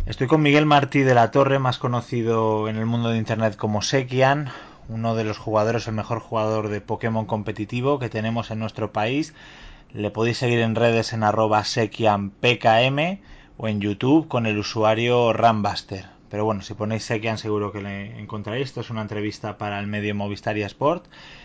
Estoy con Miguel Martí de la Torre, más conocido en el mundo de Internet como Sekian, uno de los jugadores, el mejor jugador de Pokémon competitivo que tenemos en nuestro país. Le podéis seguir en redes en @SekianPKM o en YouTube con el usuario Rambuster. Pero bueno, si ponéis Sekian seguro que le encontraréis. Esto es una entrevista para el medio Movistar Sport.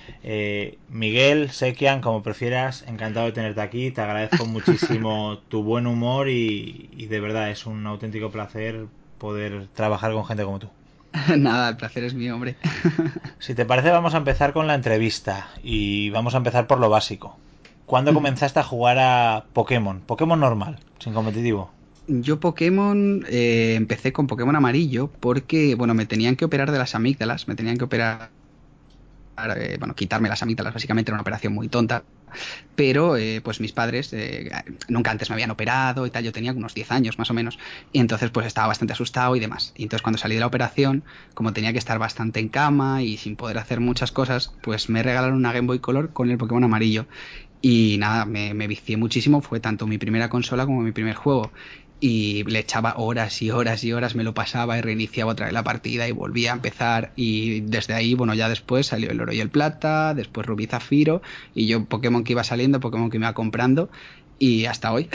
Miguel, Sekian, como prefieras, encantado de tenerte aquí. Te agradezco muchísimo tu buen humor y de verdad es un auténtico placer poder trabajar con gente como tú. Nada, el placer es mío, hombre. Si te parece, vamos a empezar con la entrevista y vamos a empezar por lo básico. ¿Cuándo comenzaste a jugar a Pokémon? Pokémon normal, sin competitivo. Yo Pokémon empecé con Pokémon amarillo porque, bueno, me tenían que operar de las amígdalas, me tenían que operar, bueno, quitarme las amígdalas, básicamente era una operación muy tonta, pero pues mis padres nunca antes me habían operado y tal, yo tenía unos 10 años más o menos, y entonces pues estaba bastante asustado y demás. Y entonces cuando salí de la operación, como tenía que estar bastante en cama y sin poder hacer muchas cosas, pues me regalaron una Game Boy Color con el Pokémon amarillo. Y nada, me vicié muchísimo, fue tanto mi primera consola como mi primer juego. Y le echaba horas y horas y horas, me lo pasaba y reiniciaba otra vez la partida y volvía a empezar. Y desde ahí, bueno, ya después salió el oro y el plata, después rubí zafiro, y yo Pokémon que iba saliendo, Pokémon que me iba comprando, y hasta hoy.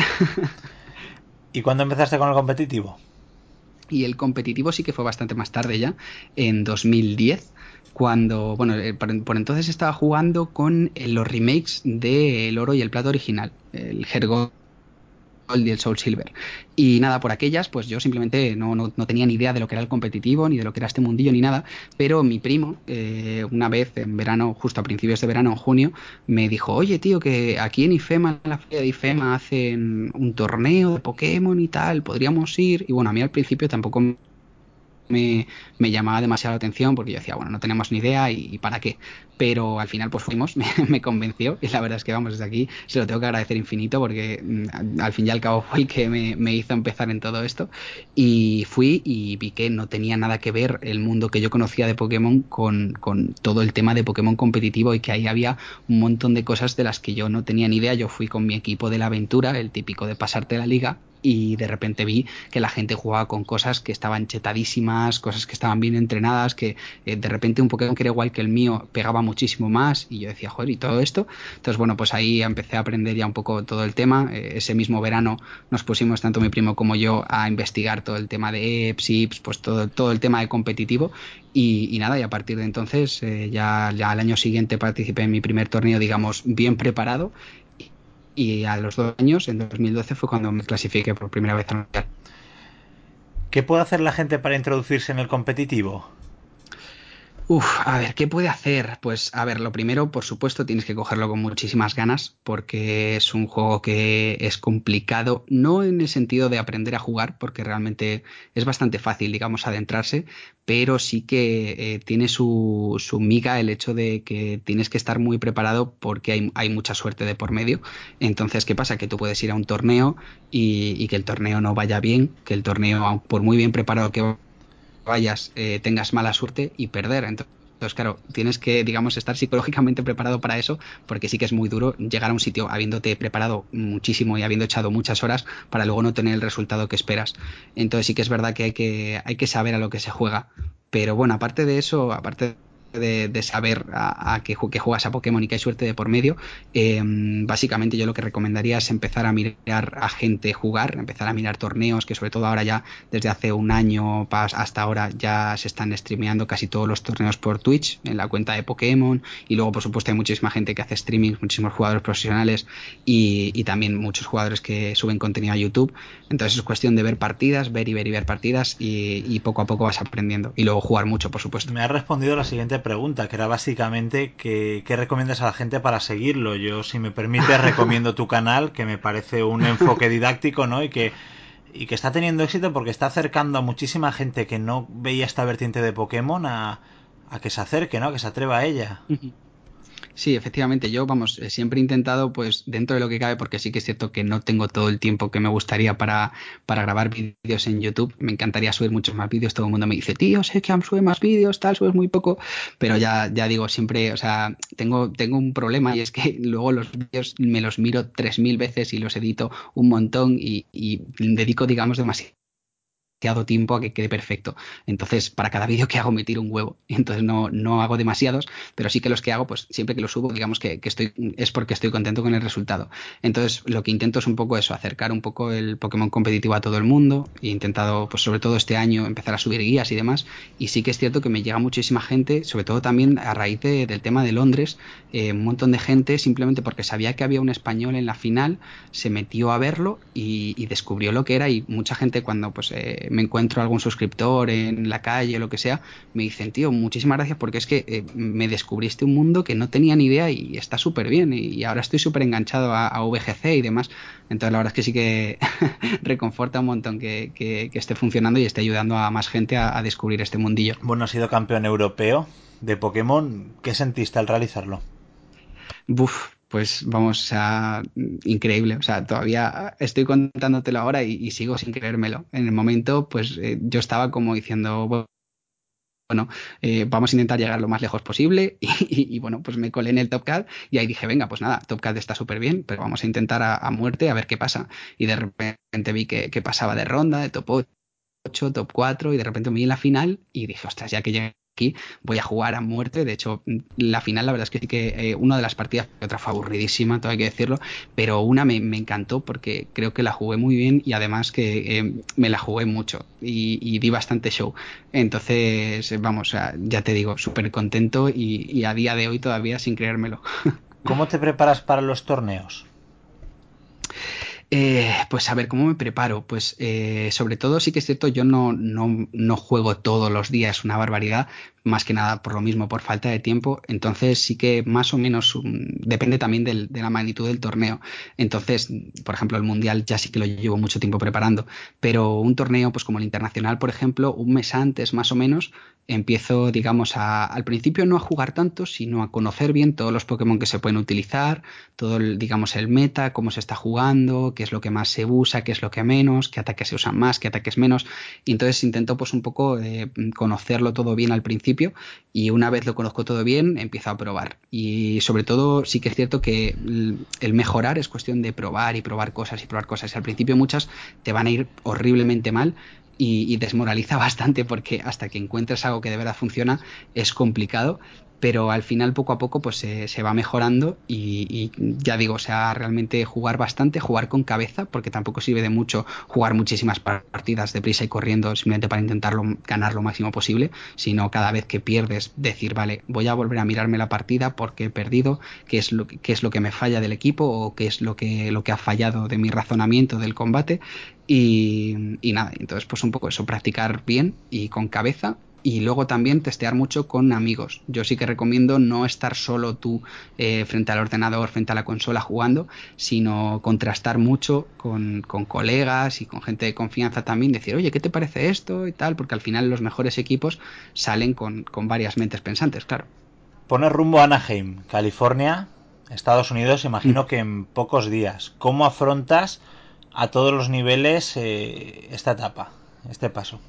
¿Y cuándo empezaste con el competitivo? Y el competitivo sí que fue bastante más tarde ya, en 2010, cuando, bueno, por entonces estaba jugando con los remakes de El Oro y el Plata original, el Hergold y el Soul Silver. Y nada, por aquellas, pues yo simplemente no tenía ni idea de lo que era el competitivo, ni de lo que era este mundillo, ni nada. Pero mi primo, una vez en verano, justo a principios de verano, en junio, me dijo, oye, tío, que aquí en IFEMA, en la feria de IFEMA, hacen un torneo de Pokémon y tal, podríamos ir. Y bueno, a mí al principio tampoco me llamaba demasiado la atención porque yo decía, bueno, no tenemos ni idea y para qué. Pero al final pues fuimos, me convenció y la verdad es que vamos, desde aquí se lo tengo que agradecer infinito porque al fin y al cabo fue el que me hizo empezar en todo esto. Y fui y vi que no tenía nada que ver el mundo que yo conocía de Pokémon con todo el tema de Pokémon competitivo y que ahí había un montón de cosas de las que yo no tenía ni idea. Yo fui con mi equipo de la aventura, el típico de pasarte la liga. Y de repente vi que la gente jugaba con cosas que estaban chetadísimas, cosas que estaban bien entrenadas, que de repente un Pokémon que era igual que el mío pegaba muchísimo más y yo decía, joder, ¿y todo esto? Entonces, bueno, pues ahí empecé a aprender ya un poco todo el tema. Ese mismo verano nos pusimos, tanto mi primo como yo, a investigar todo el tema de EPS, IPS, pues todo el tema de competitivo y nada, y a partir de entonces ya al año siguiente participé en mi primer torneo, digamos, bien preparado y a los 2 años, en 2012, fue cuando me clasifiqué por primera vez al Mundial. ¿Qué puede hacer la gente para introducirse en el competitivo? Uf, a ver, ¿qué puede hacer? Pues a ver, lo primero, por supuesto, tienes que cogerlo con muchísimas ganas porque es un juego que es complicado, no en el sentido de aprender a jugar, porque realmente es bastante fácil, digamos, adentrarse, pero sí que tiene su miga el hecho de que tienes que estar muy preparado porque hay mucha suerte de por medio. Entonces, ¿qué pasa? Que tú puedes ir a un torneo y que el torneo no vaya bien, que el torneo, aun por muy bien preparado que vayas, tengas mala suerte y perder. Entonces, claro, tienes que, digamos, estar psicológicamente preparado para eso, porque sí que es muy duro llegar a un sitio habiéndote preparado muchísimo y habiendo echado muchas horas para luego no tener el resultado que esperas. Entonces sí que es verdad que hay que saber a lo que se juega. Pero bueno, aparte de eso, aparte de saber a que juegas a Pokémon y que hay suerte de por medio, básicamente yo lo que recomendaría es empezar a mirar a gente jugar, empezar a mirar torneos, que sobre todo ahora ya desde hace un año hasta ahora ya se están streameando casi todos los torneos por Twitch en la cuenta de Pokémon y luego por supuesto hay muchísima gente que hace streaming, muchísimos jugadores profesionales y también muchos jugadores que suben contenido a YouTube. Entonces es cuestión de ver partidas, ver y ver y ver partidas y poco a poco vas aprendiendo y luego jugar mucho, por supuesto. Me has respondido a la siguiente pregunta, que era básicamente qué recomiendas a la gente para seguirlo. Yo, si me permite, recomiendo tu canal, que me parece un enfoque didáctico, ¿no? Y que está teniendo éxito porque está acercando a muchísima gente que no veía esta vertiente de Pokémon a que se acerque, ¿no? A que se atreva a ella. Sí, efectivamente, yo, vamos, siempre he intentado, pues, dentro de lo que cabe, porque sí que es cierto que no tengo todo el tiempo que me gustaría para grabar vídeos en YouTube. Me encantaría subir muchos más vídeos. Todo el mundo me dice, tío, sé que sube más vídeos, tal, subes muy poco. Pero ya digo, siempre, o sea, tengo un problema y es que luego los vídeos me los miro 3000 veces y los edito un montón y dedico, digamos, demasiado tiempo a que quede perfecto. Entonces, para cada vídeo que hago me tiro un huevo. Entonces no hago demasiados, pero sí que los que hago, pues siempre que los subo, digamos que es porque estoy contento con el resultado. Entonces, lo que intento es un poco eso, acercar un poco el Pokémon competitivo a todo el mundo. He intentado, pues sobre todo este año, empezar a subir guías y demás. Y sí que es cierto que me llega muchísima gente, sobre todo también a raíz del tema de Londres, un montón de gente simplemente porque sabía que había un español en la final, se metió a verlo y descubrió lo que era, y mucha gente cuando pues me encuentro algún suscriptor en la calle o lo que sea, me dicen, tío, muchísimas gracias porque es que me descubriste un mundo que no tenía ni idea y está súper bien y ahora estoy súper enganchado a VGC y demás. Entonces la verdad es que sí que reconforta un montón que esté funcionando y esté ayudando a más gente a descubrir este mundillo. Bueno, has sido campeón europeo de Pokémon. ¿Qué sentiste al realizarlo? Buf, pues vamos, o sea, increíble. O sea, todavía estoy contándotelo ahora y sigo sin creérmelo. En el momento, pues yo estaba como diciendo, bueno, vamos a intentar llegar lo más lejos posible y, bueno, pues me colé en el Top Cat y ahí dije, venga, pues nada, Top Cat está súper bien, pero vamos a intentar a muerte a ver qué pasa. Y de repente vi que pasaba de ronda, de top 8, top 4 y de repente me vi en la final y dije, ostras, ya que llegué aquí voy a jugar a muerte. De hecho, la final la verdad es que sí que una de las partidas, otra fue aburridísima, todo hay que decirlo, pero una me encantó porque creo que la jugué muy bien y además que me la jugué mucho y di bastante show. Entonces, vamos, o sea, ya te digo, súper contento y a día de hoy todavía sin creérmelo. ¿Cómo te preparas para los torneos? Pues a ver, ¿cómo me preparo? Pues sobre todo sí que es cierto, yo no juego todos los días una barbaridad, más que nada por lo mismo, por falta de tiempo. Entonces sí que más o menos depende también de la magnitud del torneo. Entonces, por ejemplo, el Mundial ya sí que lo llevo mucho tiempo preparando, pero un torneo pues como el Internacional, por ejemplo, un mes antes más o menos, empiezo, digamos, al principio no a jugar tanto, sino a conocer bien todos los Pokémon que se pueden utilizar, todo el, digamos, el meta, cómo se está jugando, qué es lo que más se usa, qué es lo que menos, qué ataques se usan más, qué ataques menos. Y entonces intento pues un poco conocerlo todo bien al principio y una vez lo conozco todo bien, empiezo a probar. Y sobre todo sí que es cierto que el mejorar es cuestión de probar y probar cosas y probar cosas. Y al principio muchas te van a ir horriblemente mal y desmoraliza bastante porque hasta que encuentres algo que de verdad funciona es complicado, pero al final poco a poco pues se va mejorando y ya digo, o sea, realmente jugar bastante, jugar con cabeza, porque tampoco sirve de mucho jugar muchísimas partidas deprisa y corriendo simplemente para intentarlo ganar lo máximo posible, sino cada vez que pierdes decir, vale, voy a volver a mirarme la partida porque he perdido, qué es lo que me falla del equipo o qué es lo que ha fallado de mi razonamiento del combate y nada, entonces pues un poco eso, practicar bien y con cabeza y luego también testear mucho con amigos. Yo sí que recomiendo no estar solo tú frente al ordenador, frente a la consola jugando, sino contrastar mucho con colegas y con gente de confianza también. Decir, oye, ¿qué te parece esto? Y tal, porque al final los mejores equipos salen con varias mentes pensantes, claro. Pones rumbo a Anaheim, California, Estados Unidos, imagino que en pocos días. ¿Cómo afrontas a todos los niveles esta etapa, este paso?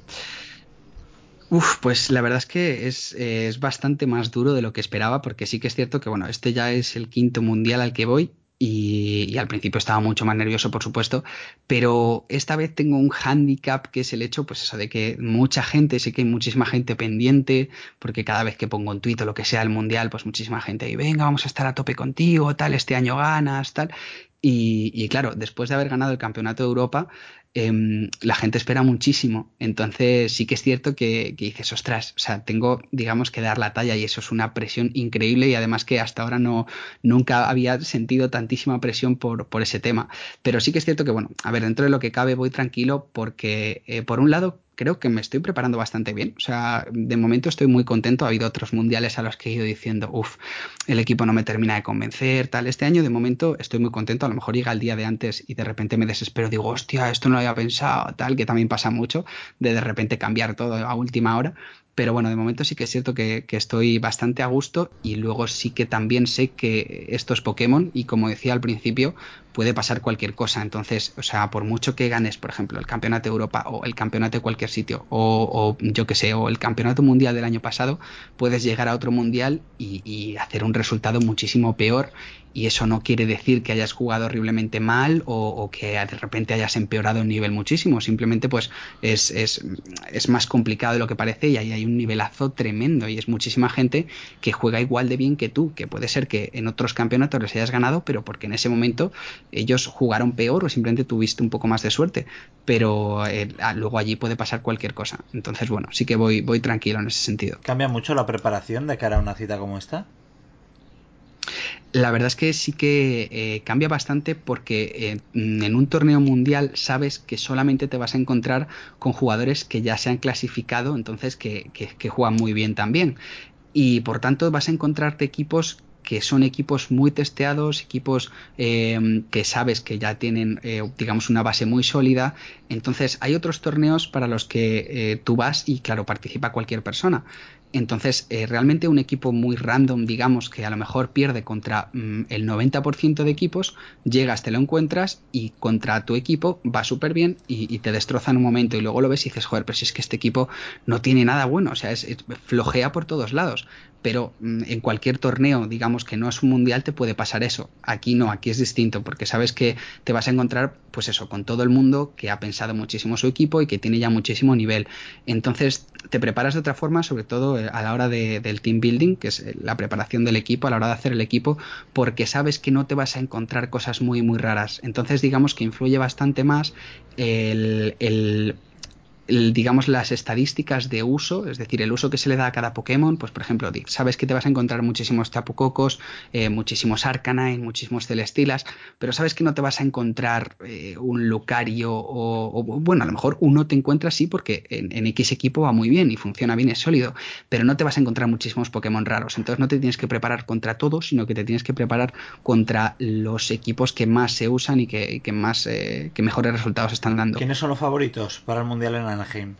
Uf, pues la verdad es que es bastante más duro de lo que esperaba, porque sí que es cierto que, bueno, este ya es el quinto mundial al que voy y al principio estaba mucho más nervioso, por supuesto, pero esta vez tengo un hándicap que es el hecho, pues eso, de que mucha gente, sé que hay muchísima gente pendiente, porque cada vez que pongo un tuit o lo que sea el mundial, pues muchísima gente, y venga, vamos a estar a tope contigo, tal, este año ganas, tal. Y claro, después de haber ganado el Campeonato de Europa, la gente espera muchísimo. Entonces sí que es cierto que dices, ostras, o sea, tengo, digamos, que dar la talla y eso es una presión increíble y además que hasta ahora nunca había sentido tantísima presión por ese tema. Pero sí que es cierto que, bueno, a ver, dentro de lo que cabe voy tranquilo porque, por un lado, creo que me estoy preparando bastante bien. O sea, de momento estoy muy contento. Ha habido otros mundiales a los que he ido diciendo, uff, el equipo no me termina de convencer, tal. Este año, de momento, estoy muy contento. A lo mejor llega el día de antes y de repente me desespero. Digo, hostia, esto no lo había pensado, tal, que también pasa mucho, de repente cambiar todo a última hora. Pero bueno, de momento sí que es cierto que estoy bastante a gusto y luego sí que también sé que estos Pokémon, y como decía al principio, puede pasar cualquier cosa. Entonces, o sea, por mucho que ganes, por ejemplo, el campeonato de Europa o el campeonato de cualquier sitio, o yo que sé, o el campeonato mundial del año pasado, puedes llegar a otro mundial y hacer un resultado muchísimo peor. Y eso no quiere decir que hayas jugado horriblemente mal o que de repente hayas empeorado un nivel muchísimo. Simplemente, pues, es, es, es más complicado de lo que parece y ahí hay un nivelazo tremendo y es muchísima gente que juega igual de bien que tú, que puede ser que en otros campeonatos les hayas ganado, pero porque en ese momento ellos jugaron peor o simplemente tuviste un poco más de suerte, pero luego allí puede pasar cualquier cosa. Entonces, bueno, sí que voy tranquilo en ese sentido. ¿Cambia mucho la preparación de cara a una cita como esta? La verdad es que sí que cambia bastante porque en un torneo mundial sabes que solamente te vas a encontrar con jugadores que ya se han clasificado, entonces que juegan muy bien también. Y por tanto vas a encontrarte equipos que son equipos muy testeados, equipos que sabes que ya tienen, digamos, una base muy sólida. Entonces hay otros torneos para los que tú vas y, claro, participa cualquier persona. Entonces, realmente un equipo muy random, digamos, que a lo mejor pierde contra el 90% de equipos, llegas, te lo encuentras y contra tu equipo va súper bien y te destroza en un momento y luego lo ves y dices, joder, pero si es que este equipo no tiene nada bueno, o sea, flojea por todos lados. Pero en cualquier torneo, digamos que no es un mundial, te puede pasar eso. Aquí no, aquí es distinto, porque sabes que te vas a encontrar, pues eso, con todo el mundo que ha pensado muchísimo su equipo y que tiene ya muchísimo nivel. Entonces, te preparas de otra forma, sobre todo a la hora del team building, que es la preparación del equipo, a la hora de hacer el equipo, porque sabes que no te vas a encontrar cosas muy, muy raras. Entonces, digamos que influye bastante más el, el digamos, las estadísticas de uso, es decir, el uso que se le da a cada Pokémon, pues por ejemplo, sabes que te vas a encontrar muchísimos Tapu Kokos, muchísimos Arcanine, muchísimos Celesteelas, pero sabes que no te vas a encontrar un Lucario bueno, a lo mejor uno te encuentra sí porque en X equipo va muy bien y funciona bien, es sólido, pero no te vas a encontrar muchísimos Pokémon raros, entonces no te tienes que preparar contra todos, sino que te tienes que preparar contra los equipos que más se usan y que más, que mejores resultados están dando. ¿Quiénes son los favoritos para el Mundial en Anaheim?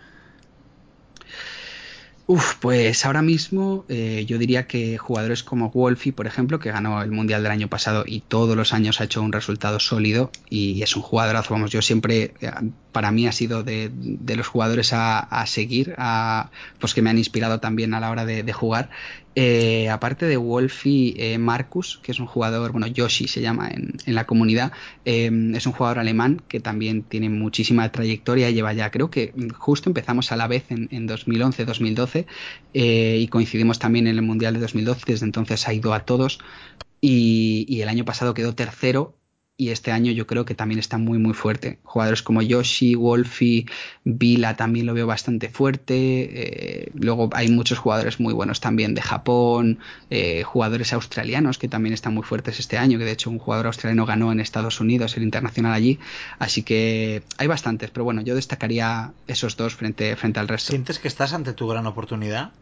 Uf, pues ahora mismo yo diría que jugadores como Wolfie, por ejemplo, que ganó el Mundial del año pasado y todos los años ha hecho un resultado sólido y es un jugadorazo, vamos, yo siempre, para mí ha sido de los jugadores a seguir, pues que me han inspirado también a la hora de jugar. Aparte de Wolfie, Marcus, que es un jugador, bueno, Yoshi se llama en la comunidad, es un jugador alemán que también tiene muchísima trayectoria, lleva ya, creo que justo empezamos a la vez en 2011-2012 y coincidimos también en el Mundial de 2012, desde entonces ha ido a todos y el año pasado quedó tercero y este año yo creo que también está muy muy fuerte. Jugadores como Yoshi, Wolfie, Vila también lo veo bastante fuerte. Luego hay muchos jugadores muy buenos también de Japón, jugadores australianos que también están muy fuertes este año, que de hecho un jugador australiano ganó en Estados Unidos el internacional allí. Así que hay bastantes, pero bueno, yo destacaría esos dos frente al resto. ¿Sientes que estás ante tu gran oportunidad?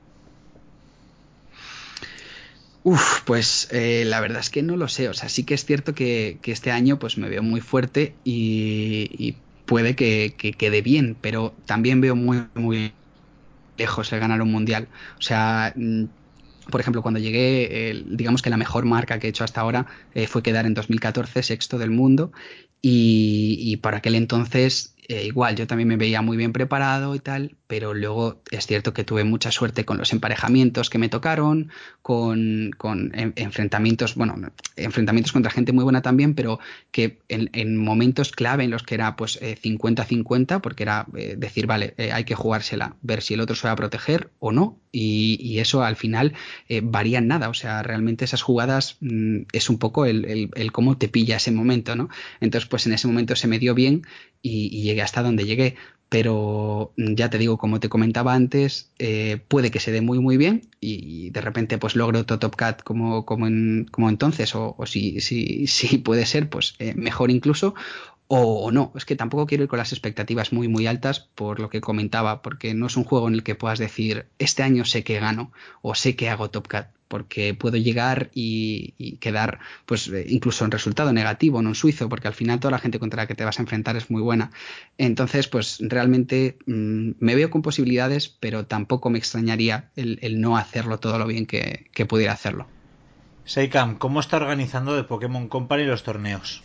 Uf, pues la verdad es que no lo sé. O sea, sí que es cierto que este año pues me veo muy fuerte y puede que quede bien, pero también veo muy, muy lejos el ganar un mundial. O sea, por ejemplo, cuando llegué, digamos que la mejor marca que he hecho hasta ahora fue quedar en 2014 sexto del mundo y por aquel entonces igual yo también me veía muy bien preparado y tal, pero luego es cierto que tuve mucha suerte con los emparejamientos que me tocaron, con enfrentamientos, bueno, enfrentamientos contra gente muy buena también, pero que en momentos clave en los que era pues 50-50, porque era decir, vale, hay que jugársela, ver si el otro se va a proteger o no, y eso al final varía en nada, o sea, realmente esas jugadas es un poco el cómo te pilla ese momento, ¿no? Entonces, pues en ese momento se me dio bien y llegué hasta donde llegué. Pero ya te digo, como te comentaba antes, puede que se dé muy muy bien y de repente pues logro otro Top Cat como entonces, o si puede ser, pues mejor incluso, o no. Es que tampoco quiero ir con las expectativas muy muy altas por lo que comentaba, porque no es un juego en el que puedas decir, este año sé que gano o sé que hago Top Cat. porque puedo llegar y quedar pues incluso en resultado negativo, no en suizo, porque al final toda la gente contra la que te vas a enfrentar es muy buena. Entonces, pues realmente me veo con posibilidades, pero tampoco me extrañaría el no hacerlo todo lo bien que pudiera hacerlo. Seikam, ¿cómo está organizando The Pokémon Company los torneos?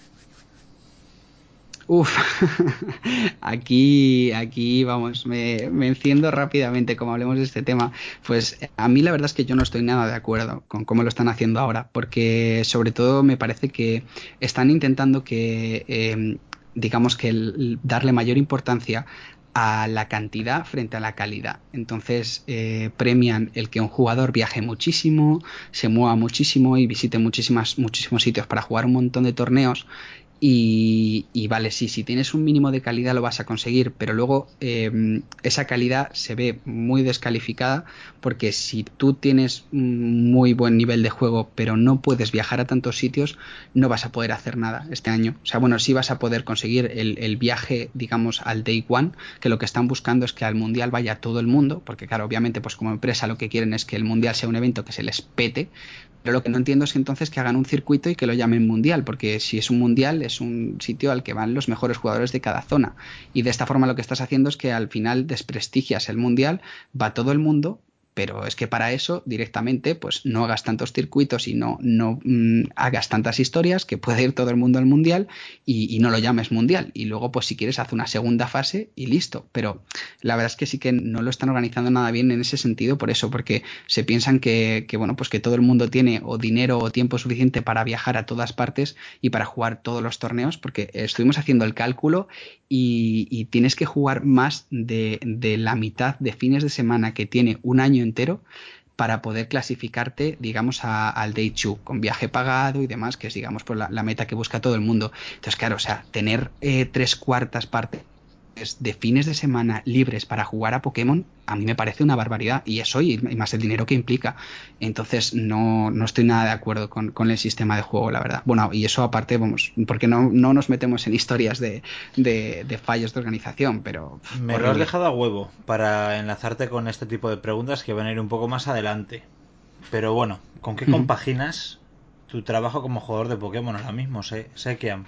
Uf, aquí vamos, me enciendo rápidamente como hablemos de este tema. Pues a mí la verdad es que yo no estoy nada de acuerdo con cómo lo están haciendo ahora, porque sobre todo me parece que están intentando digamos que darle mayor importancia a la cantidad frente a la calidad. Entonces premian el que un jugador viaje muchísimo, se mueva muchísimo y visite muchísimos sitios para jugar un montón de torneos y vale, sí, si tienes un mínimo de calidad lo vas a conseguir, pero luego esa calidad se ve muy descalificada porque si tú tienes un muy buen nivel de juego pero no puedes viajar a tantos sitios, no vas a poder hacer nada este año. O sea, bueno, sí vas a poder conseguir el viaje, digamos, al Day One, que lo que están buscando es que al Mundial vaya todo el mundo, porque claro, obviamente, pues como empresa lo que quieren es que el Mundial sea un evento que se les pete, pero lo que no entiendo es que entonces que hagan un circuito y que lo llamen mundial, porque si es un mundial es un sitio al que van los mejores jugadores de cada zona. Y de esta forma lo que estás haciendo es que al final desprestigias el mundial, va todo el mundo. Pero es que para eso directamente pues no hagas tantos circuitos y no hagas tantas historias que pueda ir todo el mundo al mundial y no lo llames mundial. Y luego pues si quieres haz una segunda fase y listo. Pero la verdad es que sí que no lo están organizando nada bien en ese sentido por eso, porque se piensan bueno, pues que todo el mundo tiene o dinero o tiempo suficiente para viajar a todas partes y para jugar todos los torneos, porque estuvimos haciendo el cálculo y tienes que jugar más de la mitad de fines de semana que tiene un año entero para poder clasificarte, digamos, al Day 2, con viaje pagado y demás, que es, digamos, pues la meta que busca todo el mundo. Entonces, claro, o sea, tener tres cuartas partes de fines de semana libres para jugar a Pokémon, a mí me parece una barbaridad. Y eso y más el dinero que implica. Entonces no estoy nada de acuerdo con el sistema de juego, la verdad. Bueno, y eso aparte, vamos, porque no nos metemos en historias de fallos de organización, pero Me lo has horrible. dejado a huevo para enlazarte con este tipo de preguntas que van a ir un poco más adelante. Pero bueno, ¿con qué Ujú. compaginas tu trabajo como jugador de Pokémon ahora mismo, Sekiam?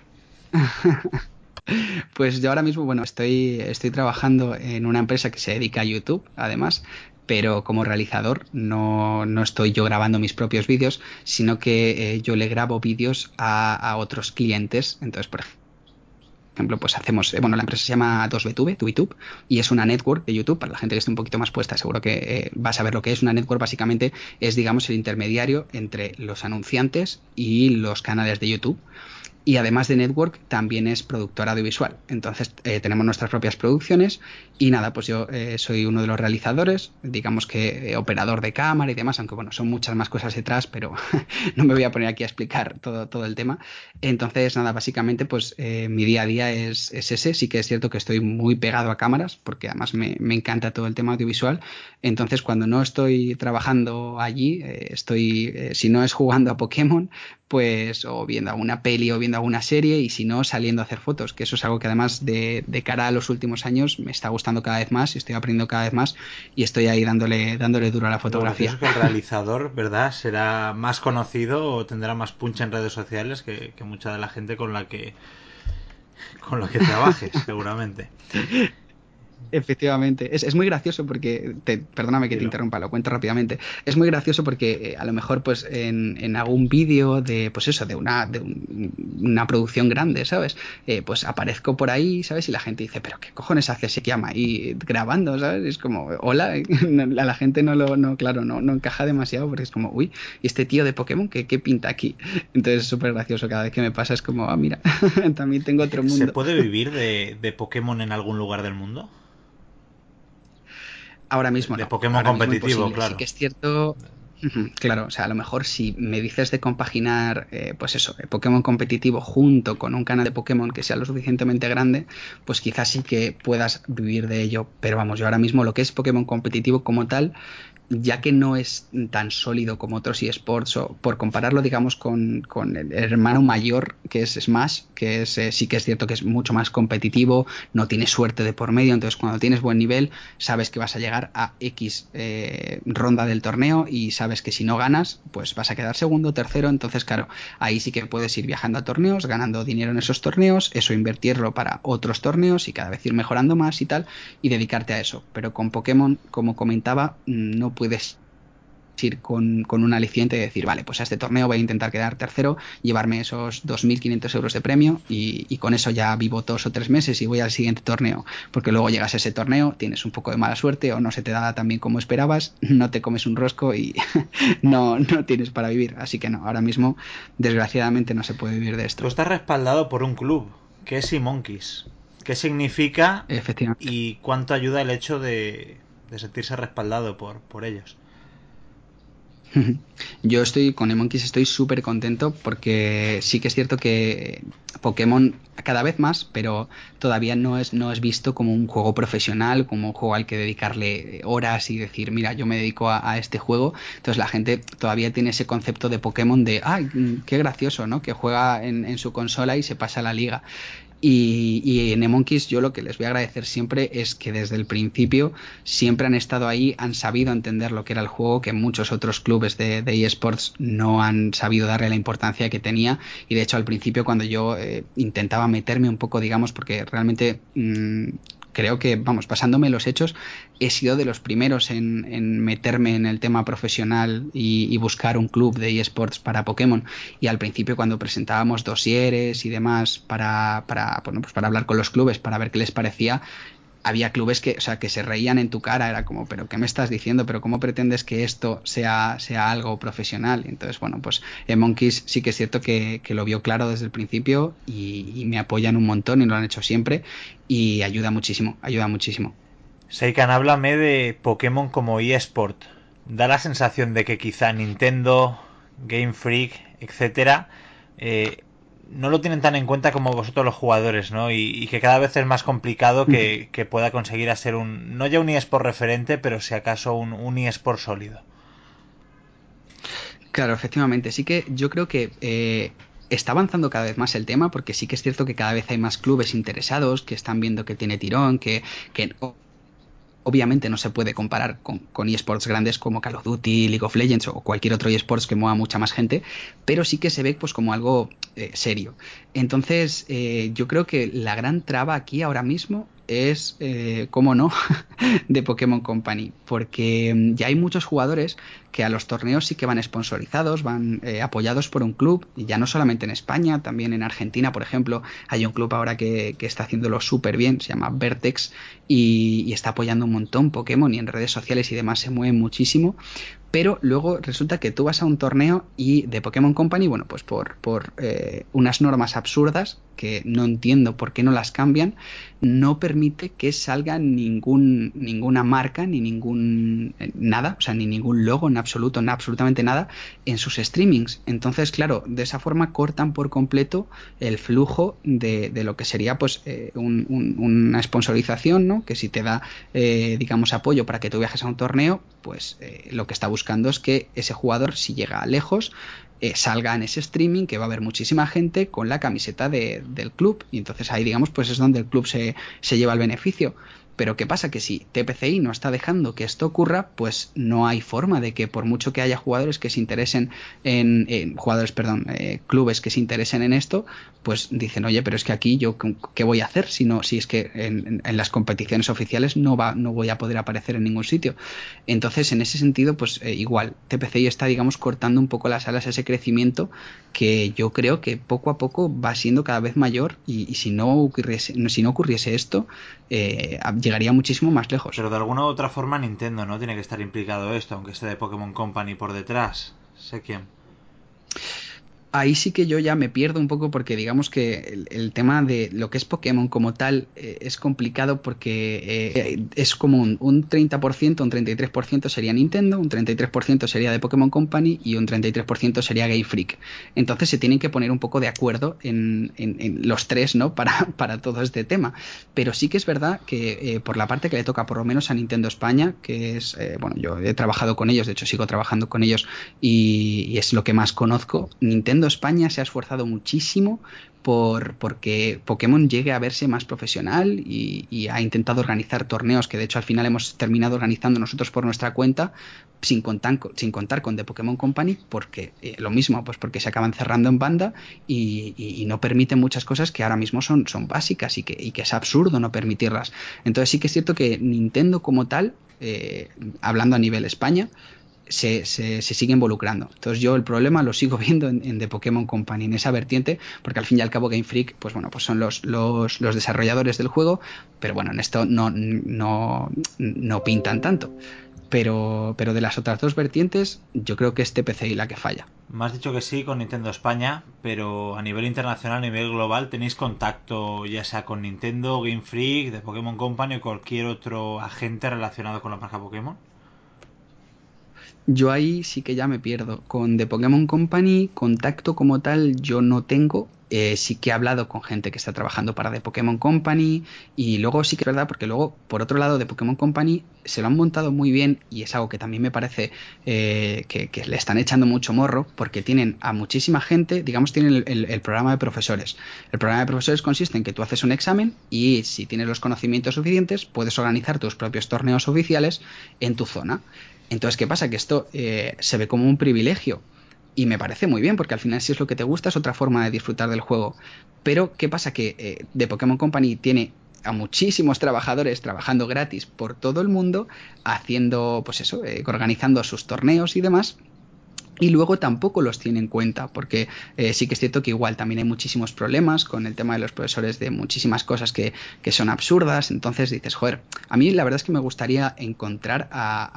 Pues yo ahora mismo, bueno, estoy trabajando en una empresa que se dedica a YouTube, además, pero como realizador no estoy yo grabando mis propios vídeos, sino que yo le grabo vídeos a otros clientes. Entonces, por ejemplo, pues hacemos, bueno, la empresa se llama 2BTube, TubeTube, y es una network de YouTube. Para la gente que esté un poquito más puesta, seguro que va a saber lo que es. Una network básicamente es, digamos, el intermediario entre los anunciantes y los canales de YouTube. Y además de network, también es productora audiovisual. Entonces, tenemos nuestras propias producciones y nada, pues yo soy uno de los realizadores, digamos que operador de cámara y demás, aunque bueno, son muchas más cosas detrás, pero no me voy a poner aquí a explicar todo el tema. Entonces, nada, básicamente, pues mi día a día es ese. Sí que es cierto que estoy muy pegado a cámaras, porque además me encanta todo el tema audiovisual. Entonces, cuando no estoy trabajando allí, si no es jugando a Pokémon, pues o viendo alguna peli o viendo alguna serie y si no saliendo a hacer fotos, que eso es algo que además de cara a los últimos años me está gustando cada vez más y estoy aprendiendo cada vez más y estoy ahí dándole duro a la Lo gracioso fotografía. es que el realizador, ¿verdad? Será más conocido o tendrá más punch en redes sociales que mucha de la gente con la que trabajes, seguramente. Efectivamente, es muy gracioso porque, perdóname que te Dilo. interrumpa, lo cuento rápidamente. Es muy gracioso porque a lo mejor pues en algún vídeo pues eso, una producción grande, ¿sabes? Pues aparezco por ahí, ¿sabes? Y la gente dice, pero ¿qué cojones hace Sekiyama ahí grabando, ¿sabes? Y es como, hola, a la gente claro, no encaja demasiado porque es como, uy, ¿y este tío de Pokémon qué pinta aquí? Entonces es súper gracioso, cada vez que me pasa es como, ah, mira, también tengo otro ¿Se mundo. puede vivir de Pokémon en algún lugar del mundo? Ahora mismo De no, Pokémon ahora mismo competitivo, imposible. Sí claro. que es cierto, ujú, claro, o sea, a lo mejor si me dices de compaginar, pues eso, Pokémon competitivo junto con un canal de Pokémon que sea lo suficientemente grande, pues quizás sí que puedas vivir de ello. Pero vamos, yo ahora mismo lo que es Pokémon competitivo como tal, ya que no es tan sólido como otros eSports, o por compararlo, digamos, con el hermano mayor que es Smash, que sí que es cierto que es mucho más competitivo, no tiene suerte de por medio, entonces cuando tienes buen nivel, sabes que vas a llegar a X ronda del torneo y sabes sabes que si no ganas, pues vas a quedar segundo, tercero, entonces claro, ahí sí que puedes ir viajando a torneos, ganando dinero en esos torneos, eso invertirlo para otros torneos y cada vez ir mejorando más y tal, y dedicarte a eso. Pero con Pokémon, como comentaba, no puedes ir con un aliciente y decir, vale, pues a este torneo voy a intentar quedar tercero, llevarme esos 2.500 euros de premio y con eso ya vivo 2 o 3 meses y voy al siguiente torneo, porque luego llegas a ese torneo, tienes un poco de mala suerte o no se te da tan bien como esperabas, no te comes un rosco y no tienes para vivir. Así que no, ahora mismo desgraciadamente no se puede vivir de Tú esto. estás respaldado por un club, que es eMonkeys. ¿Qué significa Efectivamente. y cuánto ayuda el hecho de sentirse respaldado por ellos? Yo estoy con eMonkeys, estoy súper contento porque sí que es cierto que Pokémon cada vez más, pero todavía no es visto como un juego profesional, como un juego al que dedicarle horas y decir, mira, yo me dedico a este juego. Entonces la gente todavía tiene ese concepto de Pokémon de, ay, qué gracioso, ¿no? Que juega en su consola y se pasa a la liga. Y en eMonkeys yo lo que les voy a agradecer siempre es que desde el principio siempre han estado ahí, han sabido entender lo que era el juego, que muchos otros clubes de eSports no han sabido darle la importancia que tenía. Y de hecho al principio cuando yo intentaba meterme un poco, digamos, porque realmente creo que, vamos, basándome en los hechos, he sido de los primeros en meterme en el tema profesional y buscar un club de eSports para Pokémon. Y al principio cuando presentábamos dosieres y demás bueno, pues para hablar con los clubes, para ver qué les parecía, había clubes que, o sea, que se reían en tu cara, era como, pero ¿qué me estás diciendo? ¿Pero cómo pretendes que esto sea algo profesional? Y entonces, bueno, pues Monkeys sí que es cierto que lo vio claro desde el principio y me apoyan un montón y lo han hecho siempre y ayuda muchísimo, ayuda muchísimo. Seikan, háblame de Pokémon como eSport. Da la sensación de que quizá Nintendo, Game Freak, etcétera, eh, no lo tienen tan en cuenta como vosotros los jugadores, ¿no? Y que cada vez es más complicado que pueda conseguir a ser un, no ya un eSport referente, pero si acaso un eSport sólido. Claro, efectivamente. Sí que yo creo que está avanzando cada vez más el tema, porque sí que es cierto que cada vez hay más clubes interesados, que están viendo que tiene tirón, que obviamente no se puede comparar con eSports grandes como Call of Duty, League of Legends o cualquier otro eSports que mueva mucha más gente, pero sí que se ve pues como algo serio. Entonces, yo creo que la gran traba aquí ahora mismo es, cómo no, de Pokémon Company, porque ya hay muchos jugadores que a los torneos sí que van sponsorizados, van apoyados por un club, y ya no solamente en España, también en Argentina, por ejemplo, hay un club ahora que está haciéndolo súper bien, se llama Vertex, y está apoyando un montón Pokémon y en redes sociales y demás se mueve muchísimo, pero luego resulta que tú vas a un torneo y de Pokémon Company, bueno, pues por unas normas absurdas que no entiendo por qué no las cambian, no permite que salga ninguna marca, ni ningún nada, o sea, ni ningún logo en absoluto, absolutamente nada en sus streamings. Entonces, claro, de esa forma cortan por completo el flujo de lo que sería pues una sponsorización, ¿no? Que si te da, digamos, apoyo para que tú viajes a un torneo, pues lo que está buscando es que ese jugador, si llega lejos, salga en ese streaming, que va a haber muchísima gente con la camiseta del club. Y entonces ahí, digamos, pues es donde el club se lleva el beneficio. Pero ¿qué pasa? Que si TPCI no está dejando que esto ocurra, pues no hay forma de que por mucho que haya jugadores que se interesen jugadores, perdón, clubes que se interesen en esto, pues dicen, oye, pero es que aquí yo ¿qué voy a hacer si es que en las competiciones oficiales no voy a poder aparecer en ningún sitio? Entonces, en ese sentido, pues igual, TPCI está, digamos, cortando un poco las alas a ese crecimiento que yo creo que poco a poco va siendo cada vez mayor y si no ocurriese esto, llegaría muchísimo más lejos. Pero de alguna u otra forma Nintendo no tiene que estar implicado esto, aunque esté de Pokémon Company por detrás. Sé quién. Ahí sí que yo ya me pierdo un poco porque digamos que el tema de lo que es Pokémon como tal es complicado porque es como un 30%, un 33% sería Nintendo, un 33% sería de Pokémon Company y un 33% sería Game Freak. Entonces se tienen que poner un poco de acuerdo en los tres, ¿no? Para todo este tema. Pero sí que es verdad que por la parte que le toca por lo menos a Nintendo España, que es, bueno, yo he trabajado con ellos, de hecho sigo trabajando con ellos y es lo que más conozco, Nintendo Nintendo España se ha esforzado muchísimo porque Pokémon llegue a verse más profesional y ha intentado organizar torneos que de hecho al final hemos terminado organizando nosotros por nuestra cuenta sin contar con The Pokémon Company porque lo mismo, pues porque se acaban cerrando en banda y no permiten muchas cosas que ahora mismo son básicas y que es absurdo no permitirlas. Entonces sí que es cierto que Nintendo como tal, hablando a nivel España, se sigue involucrando. Entonces yo el problema lo sigo viendo en The Pokémon Company, en esa vertiente, porque al fin y al cabo Game Freak, pues bueno, pues son los desarrolladores del juego, pero bueno, en esto no pintan tanto. Pero de las otras dos vertientes, yo creo que es TPCi la que falla. Me has dicho que sí con Nintendo España, pero a nivel internacional, a nivel global, ¿tenéis contacto ya sea con Nintendo, Game Freak, de Pokémon Company o cualquier otro agente relacionado con la marca Pokémon? Yo ahí sí que ya me pierdo. Con The Pokémon Company, contacto como tal yo no tengo. Sí que he hablado con gente que está trabajando para The Pokémon Company y luego sí que es verdad porque luego por otro lado The Pokémon Company se lo han montado muy bien y es algo que también me parece que le están echando mucho morro porque tienen a muchísima gente, digamos tienen el programa de profesores. El programa de profesores consiste en que tú haces un examen y si tienes los conocimientos suficientes puedes organizar tus propios torneos oficiales en tu zona. Entonces, ¿qué pasa? Que esto se ve como un privilegio y me parece muy bien porque al final si es lo que te gusta es otra forma de disfrutar del juego. Pero, ¿qué pasa? Que The Pokémon Company tiene a muchísimos trabajadores trabajando gratis por todo el mundo, haciendo, pues eso, organizando sus torneos y demás. Y luego tampoco los tiene en cuenta, porque sí que es cierto que igual también hay muchísimos problemas con el tema de los profesores de muchísimas cosas que son absurdas. Entonces dices, joder, a mí la verdad es que me gustaría encontrar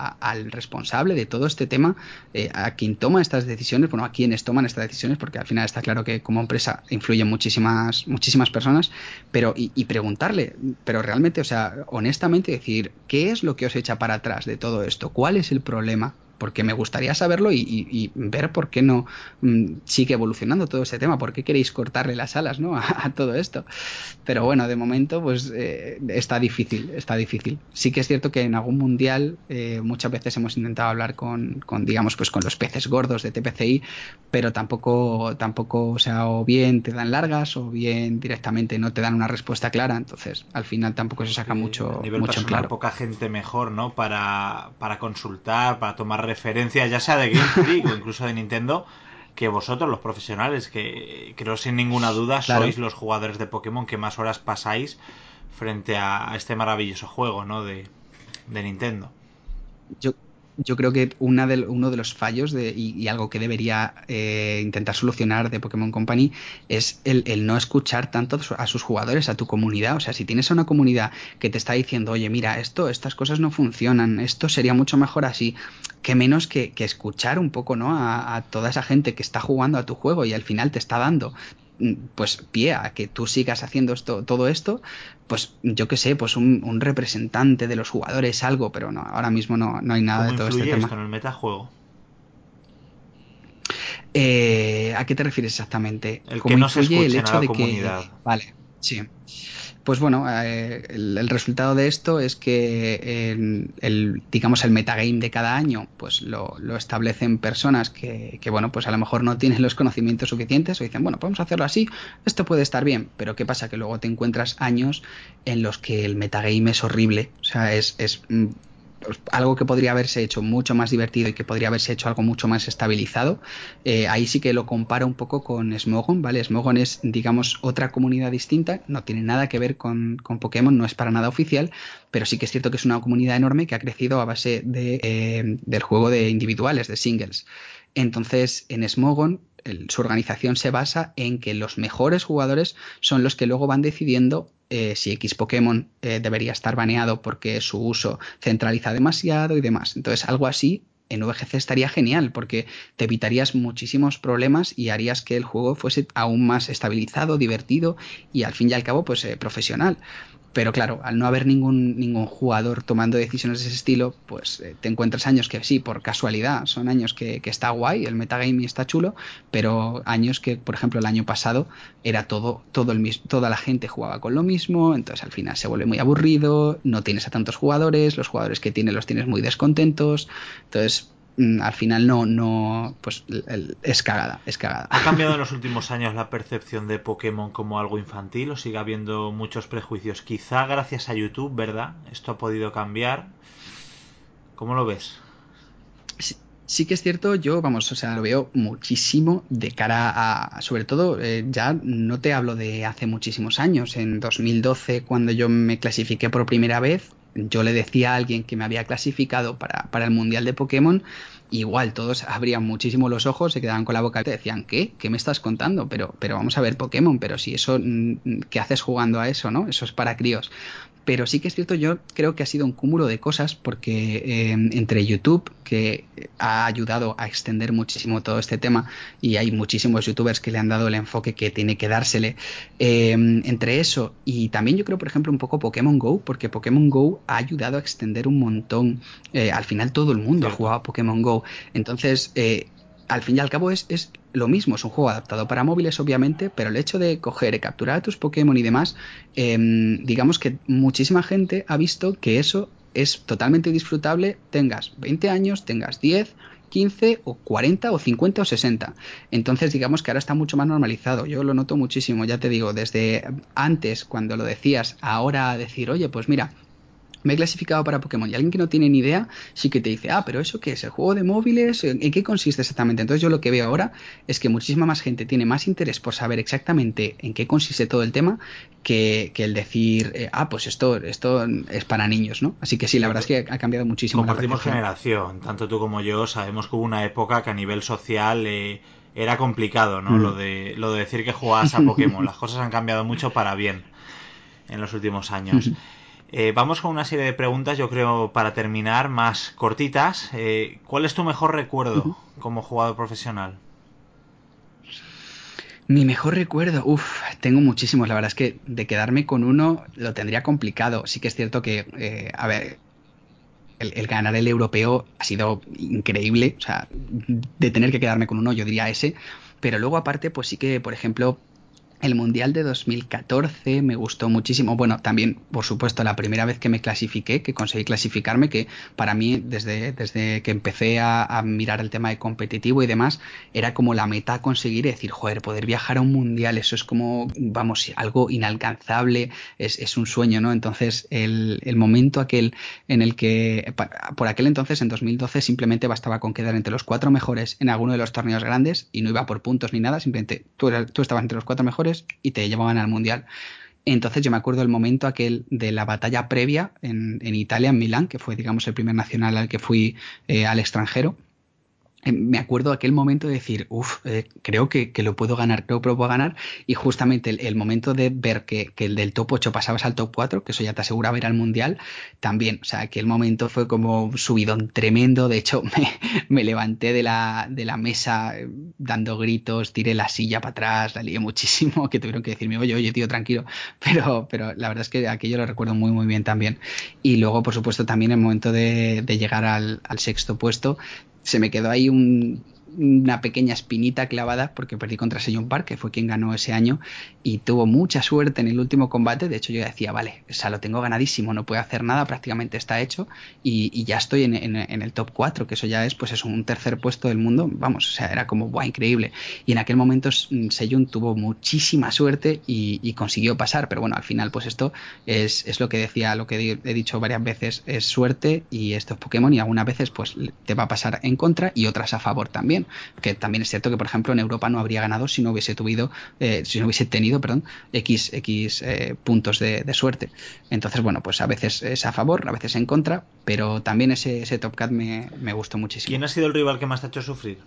al responsable de todo este tema, a quien toma estas decisiones, bueno, a quienes toman estas decisiones, porque al final está claro que como empresa influyen muchísimas personas, pero y preguntarle, pero realmente, o sea, honestamente decir, ¿qué es lo que os echa para atrás de todo esto? ¿Cuál es el problema? Porque me gustaría saberlo y ver por qué no sigue evolucionando todo ese tema, por qué queréis cortarle las alas, ¿no? a todo esto. Pero bueno, de momento pues está difícil, está difícil. Sí que es cierto que en algún mundial muchas veces hemos intentado hablar digamos, pues con los peces gordos de TPCI, pero tampoco, o sea, o bien te dan largas o bien directamente no te dan una respuesta clara, entonces al final tampoco se saca A mucho, nivel mucho en personal, claro. poca gente mejor, ¿no? Para consultar, para tomar referencias, ya sea de Game Freak o incluso de Nintendo, que vosotros, los profesionales, que creo sin ninguna duda Claro. sois los jugadores de Pokémon que más horas pasáis frente a este maravilloso juego, ¿no? De Nintendo. Yo, yo creo que uno de los fallos y algo que debería intentar solucionar de Pokémon Company es el no escuchar tanto a sus jugadores, a tu comunidad. O sea, si tienes a una comunidad que te está diciendo, oye, mira, estas cosas no funcionan, esto sería mucho mejor así, que menos que escuchar un poco, ¿no? A toda esa gente que está jugando a tu juego y al final te está dando pues pie a que tú sigas haciendo todo esto, pues yo qué sé, pues un representante de los jugadores, algo, pero no, ahora mismo no hay nada ¿Cómo de todo este influye esto tema. en el metajuego? ¿A qué te refieres exactamente? El que ¿Cómo no se influye el escuchen a hecho la de que, comunidad. vale, sí. Pues bueno, el resultado de esto es que digamos, el metagame de cada año, pues lo establecen personas que, bueno, pues a lo mejor no tienen los conocimientos suficientes o dicen, bueno, podemos hacerlo así, esto puede estar bien, pero ¿qué pasa? Que luego te encuentras años en los que el metagame es horrible, o sea, es pues, algo que podría haberse hecho mucho más divertido y que podría haberse hecho algo mucho más estabilizado. Ahí sí que lo comparo un poco con Smogon, ¿vale? Smogon es, digamos, otra comunidad distinta, no tiene nada que ver con Pokémon, no es para nada oficial, pero sí que es cierto que es una comunidad enorme que ha crecido a base del juego de individuales, de singles. Entonces, en Smogon, su organización se basa en que los mejores jugadores son los que luego van decidiendo si X Pokémon debería estar baneado porque su uso centraliza demasiado y demás. Entonces, algo así en VGC estaría genial porque te evitarías muchísimos problemas y harías que el juego fuese aún más estabilizado, divertido y al fin y al cabo pues profesional. Pero claro, al no haber ningún jugador tomando decisiones de ese estilo, pues te encuentras años que sí, por casualidad, son años que está guay, el metagame está chulo, pero años que, por ejemplo, el año pasado era todo el mismo, toda la gente jugaba con lo mismo, entonces al final se vuelve muy aburrido, no tienes a tantos jugadores, los jugadores que tienes los tienes muy descontentos, entonces al final no, pues es cagada, es cagada. ¿Ha cambiado en los últimos años la percepción de Pokémon como algo infantil o sigue habiendo muchos prejuicios? Quizá gracias a YouTube, ¿verdad? Esto ha podido cambiar. ¿Cómo lo ves? Sí que es cierto, yo, vamos, o sea, lo veo muchísimo de cara sobre todo, ya no te hablo de hace muchísimos años, en 2012, cuando yo me clasifiqué por primera vez, yo le decía a alguien que me había clasificado para el Mundial de Pokémon, igual todos abrían muchísimo los ojos, se quedaban con la boca abierta y decían, ¿qué? ¿Qué me estás contando? Pero vamos a ver Pokémon, pero si eso, ¿qué haces jugando a eso, no? Eso es para críos. Pero sí que es cierto, yo creo que ha sido un cúmulo de cosas porque entre YouTube, que ha ayudado a extender muchísimo todo este tema y hay muchísimos youtubers que le han dado el enfoque que tiene que dársele, entre eso y también yo creo, por ejemplo, un poco Pokémon Go, porque Pokémon Go ha ayudado a extender un montón. Al final todo el mundo ha Cierto. jugado a Pokémon Go. Entonces, al fin y al cabo es lo mismo, es un juego adaptado para móviles, obviamente, pero el hecho de coger y capturar a tus Pokémon y demás, digamos que muchísima gente ha visto que eso es totalmente disfrutable, tengas 20 años, tengas 10, 15 o 40 o 50 o 60. Entonces, digamos que ahora está mucho más normalizado. Yo lo noto muchísimo, ya te digo, desde antes, cuando lo decías, ahora decir, oye, pues mira, me he clasificado para Pokémon y alguien que no tiene ni idea sí que te dice, pero ¿eso qué es? ¿El juego de móviles? ¿En qué consiste exactamente? Entonces yo lo que veo ahora es que muchísima más gente tiene más interés por saber exactamente en qué consiste todo el tema que el decir, pues esto es para niños, ¿no? Así que sí, la verdad es Cierto. que ha cambiado muchísimo la Compartimos percepción. generación, tanto tú como yo sabemos que hubo una época que a nivel social era complicado, ¿no? Mm. Lo de decir que jugabas a Pokémon. Las cosas han cambiado mucho para bien en los últimos años. Vamos con una serie de preguntas, yo creo, para terminar, más cortitas. ¿Cuál es tu mejor recuerdo como jugador profesional? Mi mejor recuerdo, tengo muchísimos. La verdad es que de quedarme con uno lo tendría complicado. Sí que es cierto que, a ver, el ganar el europeo ha sido increíble. O sea, de tener que quedarme con uno, yo diría ese. Pero luego, aparte, pues sí que, por ejemplo, el Mundial de 2014 me gustó muchísimo. Bueno, también, por supuesto, la primera vez que me clasifiqué, que conseguí clasificarme, que para mí, desde que empecé a mirar el tema de competitivo y demás, era como la meta a conseguir y decir, joder, poder viajar a un Mundial, eso es como, vamos, algo inalcanzable, es un sueño, ¿no? Entonces, el momento aquel en el que, por aquel entonces, en 2012, simplemente bastaba con quedar entre los cuatro mejores en alguno de los torneos grandes y no iba por puntos ni nada, simplemente tú estabas entre los cuatro mejores y te llevaban al mundial. Entonces yo me acuerdo el momento aquel de la batalla previa en Italia, en Milán, que fue, digamos, el primer nacional al que fui al extranjero. Me acuerdo aquel momento de decir, creo que lo puedo ganar, creo que lo puedo ganar, y justamente el momento de ver que el del top 8 pasabas al top 4, que eso ya te aseguraba ir al mundial, también, o sea, aquel momento fue como un subidón tremendo, de hecho me levanté de la mesa dando gritos, tiré la silla para atrás, la lié muchísimo, que tuvieron que decirme, oye, tío, tranquilo, pero la verdad es que aquello lo recuerdo muy, muy bien también. Y luego, por supuesto, también el momento de llegar al sexto puesto, se me quedó ahí una pequeña espinita clavada porque perdí contra Sejong Park, que fue quien ganó ese año, y tuvo mucha suerte en el último combate. De hecho, yo decía, vale, o sea, lo tengo ganadísimo, no puedo hacer nada, prácticamente está hecho, y ya estoy en el top 4, que eso ya es, pues eso, un tercer puesto del mundo. Vamos, o sea, era como, ¡buah, increíble! Y en aquel momento Sejong tuvo muchísima suerte y consiguió pasar, pero bueno, al final, pues esto es lo que decía, lo que he dicho varias veces, es suerte y estos Pokémon y algunas veces pues te va a pasar en contra y otras a favor también, que también es cierto que por ejemplo en Europa no habría ganado si no hubiese tenido, perdón, X puntos de suerte. Entonces, bueno, pues a veces es a favor, a veces en contra, pero también ese Top Cat me gustó ¿Quién muchísimo. ha sido el rival que más te ha hecho sufrir?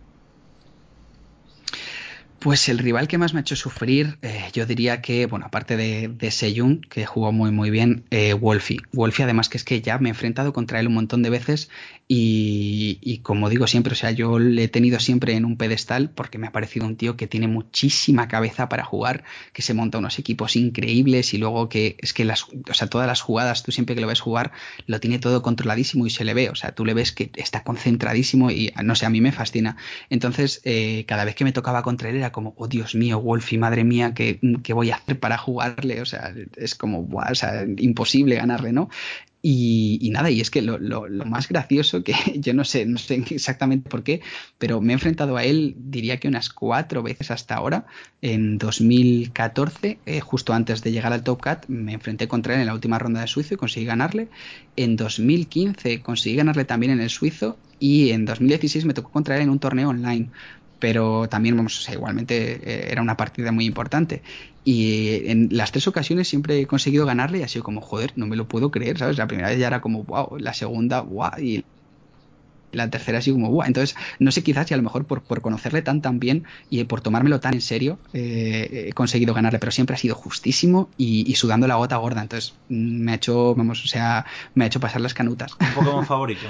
Pues el rival que más me ha hecho sufrir, yo diría que, bueno, aparte de Seyun, que jugó muy muy bien, Wolfie. Wolfie además que es que ya me he enfrentado contra él un montón de veces y como digo siempre, o sea, yo le he tenido siempre en un pedestal porque me ha parecido un tío que tiene muchísima cabeza para jugar, que se monta unos equipos increíbles y luego que es que o sea, todas las jugadas, tú siempre que lo ves jugar, lo tiene todo controladísimo y se le ve, o sea, tú le ves que está concentradísimo y no sé, a mí me fascina. Entonces, cada vez que me tocaba contra él era como, oh Dios mío, Wolfie, madre mía, ¿qué voy a hacer para jugarle? O sea, es como, buah, o sea, imposible ganarle, ¿no? Y nada, y es que lo más gracioso que yo no sé exactamente por qué, pero me he enfrentado a él, diría que unas 4 veces hasta ahora. En 2014, justo antes de llegar al Top Cat, me enfrenté contra él en la última ronda de suizo y conseguí ganarle. En 2015 conseguí ganarle también en el suizo y en 2016 me tocó contra él en un torneo online. Pero también, vamos, o sea, igualmente era una partida muy importante. Y en las 3 ocasiones siempre he conseguido ganarle y ha sido como, joder, no me lo puedo creer, ¿sabes? La primera vez ya era como, wow, la segunda, wow, y la tercera así como, wow. Entonces, no sé, quizás, y a lo mejor por conocerle tan bien y por tomármelo tan en serio, he conseguido ganarle, pero siempre ha sido justísimo y sudando la gota gorda. Entonces, me ha hecho, vamos, o sea, me ha hecho pasar las canutas. ¿Un Pokémon favorito?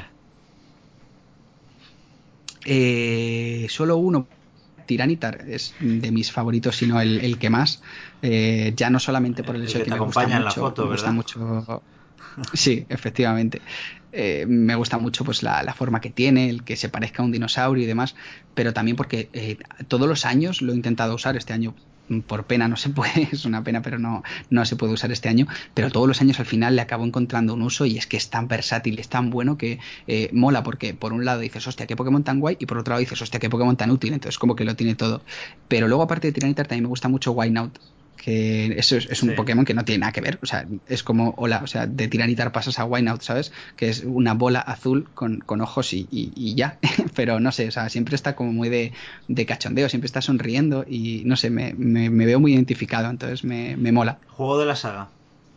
Solo uno. Tiranitar es de mis favoritos, sino el que más. Ya no solamente por el El hecho de que que te acompaña en la foto, me gusta ¿verdad? mucho. Sí, efectivamente. Me gusta mucho pues la forma que tiene, el que se parezca a un dinosaurio y demás, pero también porque todos los años lo he intentado usar. Este año, por pena, no se puede, es una pena, pero no se puede usar este año. Pero todos los años al final le acabo encontrando un uso y es que es tan versátil, es tan bueno que mola, porque por un lado dices, hostia, qué Pokémon tan guay, y por otro lado dices, hostia, qué Pokémon tan útil. Entonces, como que lo tiene todo. Pero luego, aparte de Tiranitar, también me gusta mucho Wynaut, que eso es un Sí. Pokémon que no tiene nada que ver, o sea, es como, hola, o sea, de Tiranitar pasas a Wynaut, ¿sabes? Que es una bola azul con ojos y ya, pero no sé, o sea, siempre está como muy de cachondeo, siempre está sonriendo y no sé, me veo muy identificado, entonces me mola. Juego de la saga.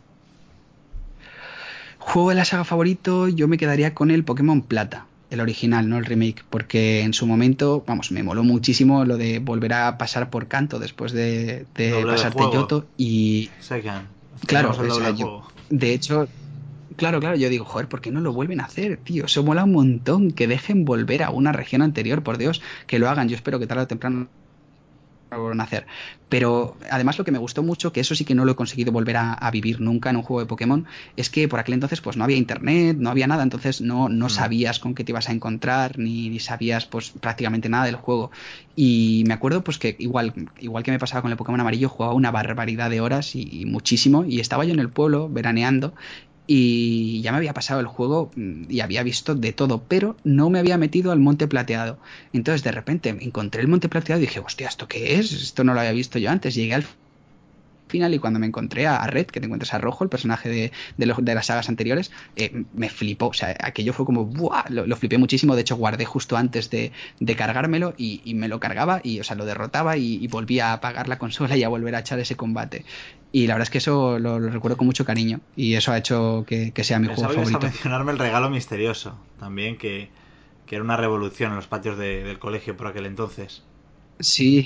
Juego de la saga favorito, yo me quedaría con el Pokémon Plata. El original, no el remake, porque en su momento, vamos, me moló muchísimo lo de volver a pasar por Canto después de Doble de pasarte juego. Yoto y Sekan. claro, Teníamos el o doble sea, de yo, juego. de hecho, claro, yo digo, joder, ¿por qué no lo vuelven a hacer, tío? Eso mola un montón, que dejen volver a una región anterior, por Dios, que lo hagan. Yo espero que tarde o temprano lo vuelvan a hacer. Pero además lo que me gustó mucho, que eso sí que no lo he conseguido volver a vivir nunca en un juego de Pokémon, es que por aquel entonces pues no había internet, no había nada, entonces no Hmm. sabías con qué te ibas a encontrar, ni sabías pues prácticamente nada del juego. Y me acuerdo pues que igual que me pasaba con el Pokémon amarillo, jugaba una barbaridad de horas y muchísimo, y estaba yo en el pueblo veraneando y ya me había pasado el juego y había visto de todo, pero no me había metido al Monte Plateado. Entonces de repente me encontré el Monte Plateado y dije, hostia, ¿esto qué es? Esto no lo había visto yo antes. Llegué al final y cuando me encontré a Red, que te encuentras a Rojo, el personaje de las sagas anteriores, me flipó. O sea, aquello fue como, ¡buah! Lo flipé muchísimo. De hecho, guardé justo antes de cargármelo y me lo cargaba y, o sea, lo derrotaba y volvía a apagar la consola y a volver a echar ese combate. Y la verdad es que eso lo recuerdo con mucho cariño y eso ha hecho que sea mi juego Pensaba que ibas a favorito. mencionarme el regalo misterioso. También que era una revolución en los patios del colegio por aquel entonces. Sí,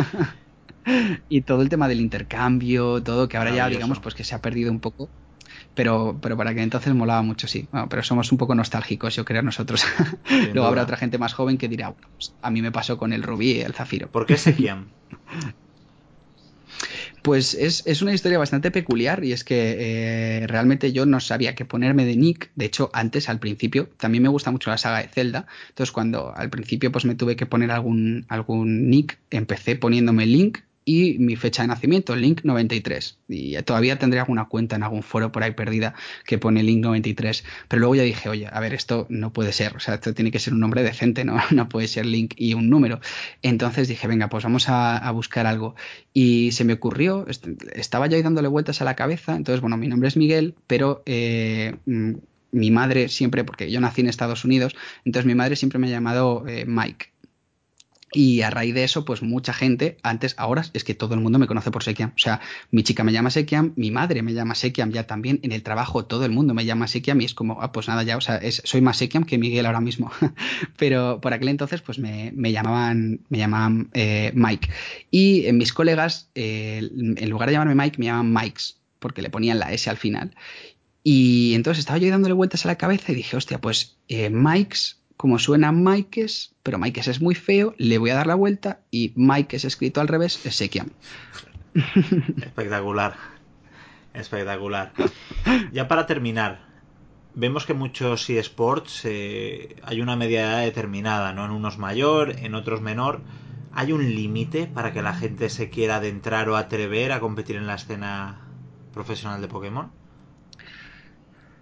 y todo el tema del intercambio, todo, que ahora ya digamos Maravilloso. pues que se ha perdido un poco, pero para que entonces molaba mucho, sí. Bueno, pero somos un poco nostálgicos, yo creo, nosotros. Sin Luego habrá duda. otra gente más joven que dirá, bueno, pues a mí me pasó con el rubí y el zafiro. ¿Por qué Sekiam? Pues es una historia bastante peculiar y es que realmente yo no sabía qué ponerme de nick. De hecho, antes, al principio, también me gusta mucho la saga de Zelda. Entonces, cuando al principio pues me tuve que poner algún nick, empecé poniéndome Link y mi fecha de nacimiento, Link 93. Y todavía tendré alguna cuenta en algún foro por ahí perdida que pone Link 93. Pero luego ya dije, oye, a ver, esto no puede ser. O sea, esto tiene que ser un nombre decente, ¿no? No puede ser Link y un número. Entonces dije, venga, pues vamos a buscar algo. Y se me ocurrió, estaba yo ahí dándole vueltas a la cabeza, entonces, bueno, mi nombre es Miguel, pero mi madre siempre, porque yo nací en Estados Unidos, entonces mi madre siempre me ha llamado Mike. Y a raíz de eso, pues mucha gente, antes, ahora es que todo el mundo me conoce por Sekiam. O sea, mi chica me llama Sekiam, mi madre me llama Sekiam ya también, en el trabajo todo el mundo me llama Sekiam y es como, ah, pues nada, ya, o sea, soy más Sekiam que Miguel ahora mismo. Pero por aquel entonces, pues me llamaban Mike. Y en mis colegas, en lugar de llamarme Mike, me llaman Mikes, porque le ponían la S al final. Y entonces estaba yo dándole vueltas a la cabeza y dije, hostia, pues Mikes, como suena Mikes, pero Mikes es muy feo, le voy a dar la vuelta y Mikes escrito al revés es Sekiam. Espectacular. Espectacular. Ya para terminar, vemos que muchos eSports hay una media edad determinada, ¿no? En unos mayor, en otros menor. ¿Hay un límite para que la gente se quiera adentrar o atrever a competir en la escena profesional de Pokémon?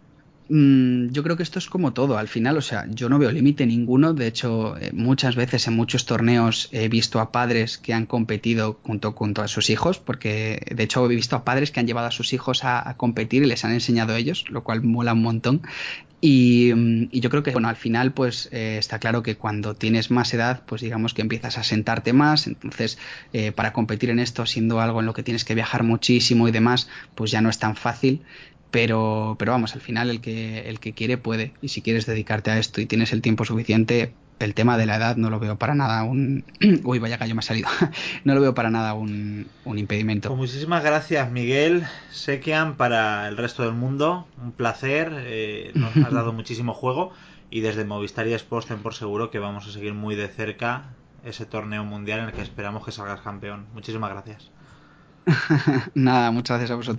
Yo creo que esto es como todo, al final, o sea, yo no veo límite ninguno, de hecho, muchas veces en muchos torneos he visto a padres que han competido junto a sus hijos, porque de hecho he visto a padres que han llevado a sus hijos a competir y les han enseñado a ellos, lo cual mola un montón. Y yo creo que, bueno, al final, pues está claro que cuando tienes más edad, pues digamos que empiezas a sentarte más, entonces para competir en esto, siendo algo en lo que tienes que viajar muchísimo y demás, pues ya no es tan fácil. Pero vamos, al final el que quiere puede. Y si quieres dedicarte a esto y tienes el tiempo suficiente, el tema de la edad no lo veo para nada un... Uy, vaya gallo me ha salido. No lo veo para nada un impedimento. Pues muchísimas gracias, Miguel Sekian, para el resto del mundo. Un placer. Nos has dado muchísimo juego. Y desde Movistar y Sports ten por seguro que vamos a seguir muy de cerca ese torneo mundial en el que esperamos que salgas campeón. Muchísimas gracias. Nada, muchas gracias a vosotros.